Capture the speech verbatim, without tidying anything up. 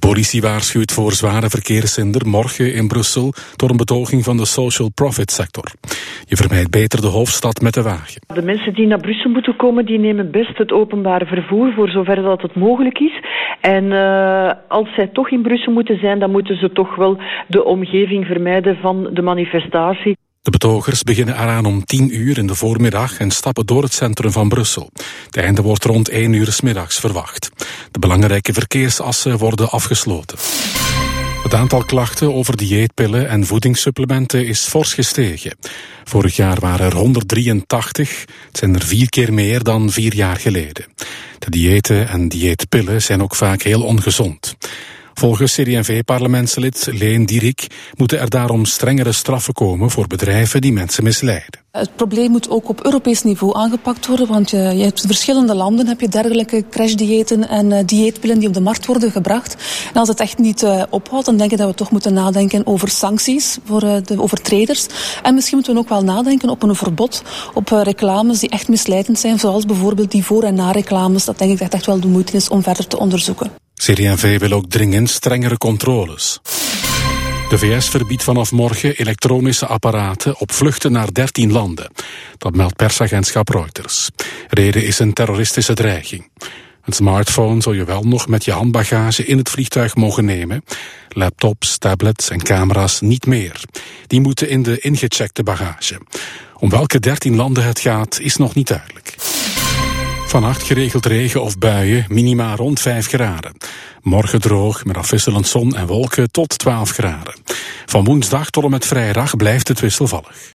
politie waarschuwt voor zware verkeershinder morgen in Brussel door een betoging van de social profit sector. Je vermijdt beter de hoofdstad met de wagen. De mensen die naar Brussel moeten komen, die nemen best het openbare vervoer voor zover dat het mogelijk is. En uh, als zij toch in Brussel moeten zijn, dan moeten ze toch wel de omgeving vermijden van de manifestatie. De betogers beginnen eraan om tien uur in de voormiddag en stappen door het centrum van Brussel. Het einde wordt rond één uur 's middags verwacht. De belangrijke verkeersassen worden afgesloten. Het aantal klachten over dieetpillen en voedingssupplementen is fors gestegen. Vorig jaar waren er honderddrieëntachtig, het zijn er vier keer meer dan vier jaar geleden. De diëten en dieetpillen zijn ook vaak heel ongezond. Volgens C D en V-parlementslid Leen Dierik moeten er daarom strengere straffen komen voor bedrijven die mensen misleiden. Het probleem moet ook op Europees niveau aangepakt worden, want je, je hebt in verschillende landen heb je dergelijke crashdiëten en uh, dieetpillen die op de markt worden gebracht. En als het echt niet uh, ophoudt, dan denk ik dat we toch moeten nadenken over sancties voor uh, de overtreders. En misschien moeten we ook wel nadenken op een verbod op uh, reclames die echt misleidend zijn, zoals bijvoorbeeld die voor- en na-reclames. Dat denk ik dat echt wel de moeite is om verder te onderzoeken. C D en V wil ook dringend strengere controles. De V S verbiedt vanaf morgen elektronische apparaten op vluchten naar dertien landen. Dat meldt persagentschap Reuters. Reden is een terroristische dreiging. Een smartphone zul je wel nog met je handbagage in het vliegtuig mogen nemen. Laptops, tablets en camera's niet meer. Die moeten in de ingecheckte bagage. Om welke dertien landen het gaat is nog niet duidelijk. Vannacht geregeld regen of buien, minima rond vijf graden. Morgen droog, met afwisselend zon en wolken tot twaalf graden. Van woensdag tot en met vrijdag blijft het wisselvallig.